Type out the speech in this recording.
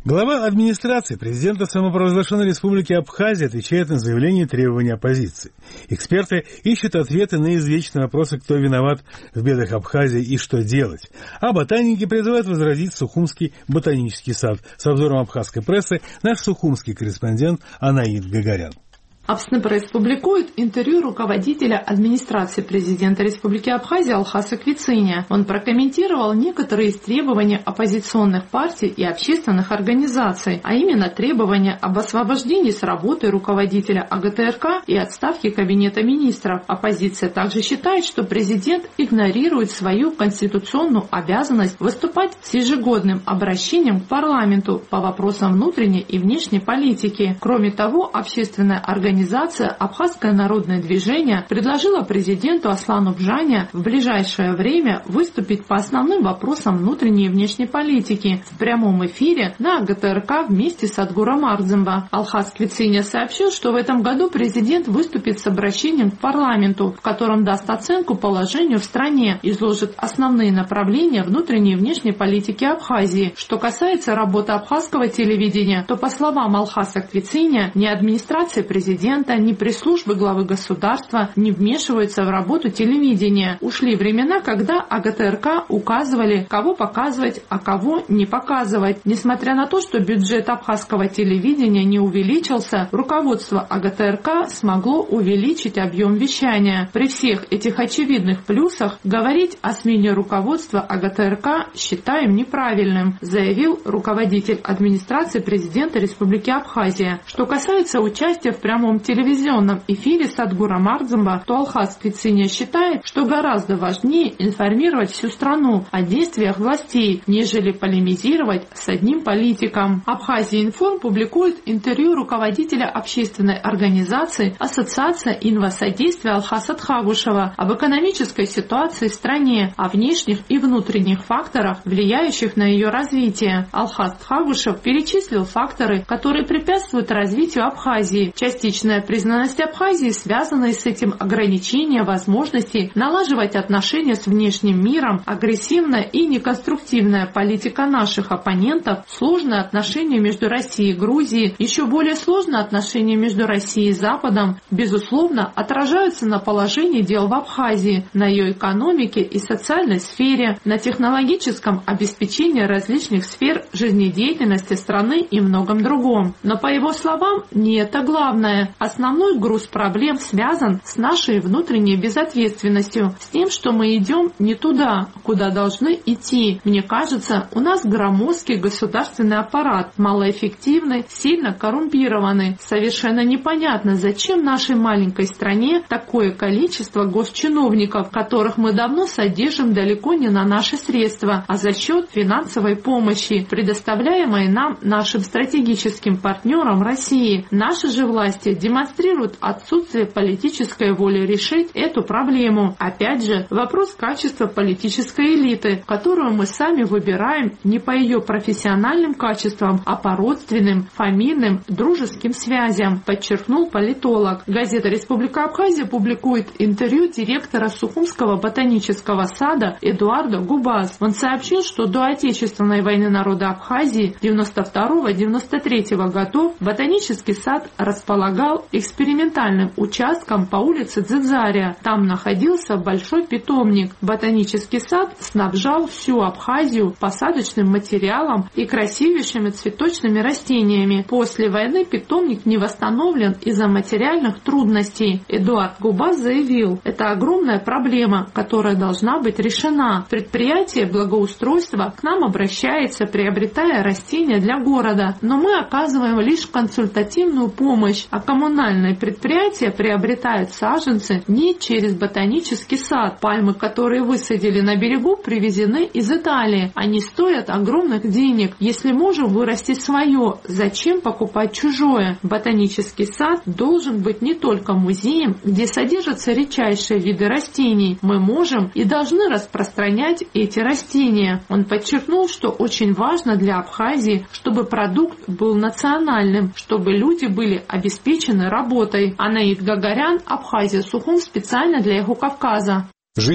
Глава администрации президента самопровозглашенной республики Абхазия отвечает на заявления и требования оппозиции. Эксперты ищут ответы на извечные вопросы, кто виноват в бедах Абхазии и что делать. А ботаники призывают возродить Сухумский ботанический сад. С обзором абхазской прессы наш сухумский корреспондент Анаид Гагарян. Абснепресс публикует интервью руководителя администрации президента Республики Абхазия Алхаса Квициня. Он прокомментировал некоторые из требований оппозиционных партий и общественных организаций, а именно требования об освобождении с работы руководителя АГТРК и отставке Кабинета министров. Оппозиция также считает, что президент игнорирует свою конституционную обязанность выступать с ежегодным обращением к парламенту по вопросам внутренней и внешней политики. Кроме того, общественная организация «Абхазское народное движение» предложила президенту Аслану Бжане в ближайшее время выступить по основным вопросам внутренней и внешней политики в прямом эфире на АГТРК вместе с Адгуром Ардземба. Алхас Квициня сообщил, что в этом году президент выступит с обращением к парламенту, в котором даст оценку положению в стране, изложит основные направления внутренней и внешней политики Абхазии. Что касается работы абхазского телевидения, то, по словам Алхаса Квициня, ни администрация президента, ни пресс-службы главы государства не вмешиваются в работу телевидения. Ушли времена, когда АГТРК указывали, кого показывать, а кого не показывать. Несмотря на то, что бюджет абхазского телевидения не увеличился, руководство АГТРК смогло увеличить объем вещания. При всех этих очевидных плюсах говорить о смене руководства АГТРК считаем неправильным, заявил руководитель администрации президента Республики Абхазия. Что касается участия в прямом телевизионном эфире с Адгуром Ардземба, то Алхас Квициня считает, что гораздо важнее информировать всю страну о действиях властей, нежели полемизировать с одним политиком. Абхазия Информ публикует интервью руководителя общественной организации Ассоциация инвосодействия Алхаса Тхагушева об экономической ситуации в стране, о внешних и внутренних факторах, влияющих на ее развитие. Алхас Тхагушев перечислил факторы, которые препятствуют развитию Абхазии. Частичная признанность Абхазии, связанная с этим ограничение возможностей налаживать отношения с внешним миром, агрессивная и неконструктивная политика наших оппонентов, сложные отношения между Россией и Грузией, еще более сложные отношения между Россией и Западом, безусловно, отражаются на положении дел в Абхазии, на ее экономике и социальной сфере, на технологическом обеспечении различных сфер жизнедеятельности страны и многом другом. Но, по его словам, не это главное. Основной груз проблем связан с нашей внутренней безответственностью, с тем, что мы идем не туда, куда должны идти. Мне кажется, у нас громоздкий государственный аппарат, малоэффективный, сильно коррумпированный. Совершенно непонятно, зачем нашей маленькой стране такое количество госчиновников, которых мы давно содержим далеко не на наши средства, а за счет финансовой помощи, предоставляемой нам нашим стратегическим партнерам России. Наши же власти демонстрируют отсутствие политической воли решить эту проблему. Опять же, вопрос качества политической элиты, которую мы сами выбираем не по ее профессиональным качествам, а по родственным, фамильным, дружеским связям, подчеркнул политолог. Газета «Республика Абхазия» публикует интервью директора Сухумского ботанического сада Эдуарда Губаз. Он сообщил, что до Отечественной войны народа Абхазии 92-93 годов ботанический сад располагал экспериментальным участком по улице Дзидзария. Там находился большой питомник. Ботанический сад снабжал всю Абхазию посадочным материалом и красивейшими цветочными растениями. После войны питомник не восстановлен из-за материальных трудностей. Эдуард Губаз заявил, это огромная проблема, которая должна быть решена. Предприятие благоустройства к нам обращается, приобретая растения для города, но мы оказываем лишь консультативную помощь, а коммунальные предприятия приобретают саженцы не через ботанический сад. Пальмы, которые высадили на берегу, привезены из Италии. Они стоят огромных денег. Если можем вырастить свое, зачем покупать чужое? Ботанический сад должен быть не только музеем, где содержатся редчайшие виды растений. Мы можем и должны распространять эти растения. Он подчеркнул, что очень важно для Абхазии, чтобы продукт был национальным, чтобы люди были обеспечены работой. Анаид Гагарян, Абхазия, Сухум, специально для Юго-Кавказа.